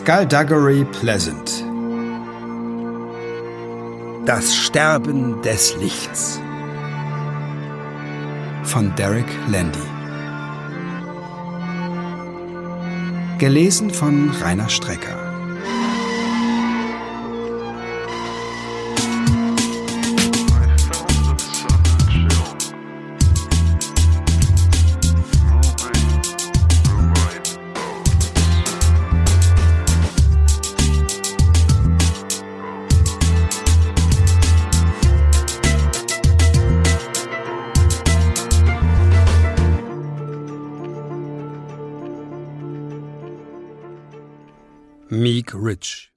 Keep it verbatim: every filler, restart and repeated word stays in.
Skullduggery Pleasant. Das Sterben des Lichts von Derek Landy. Gelesen von Rainer Strecker. Meek Ridge.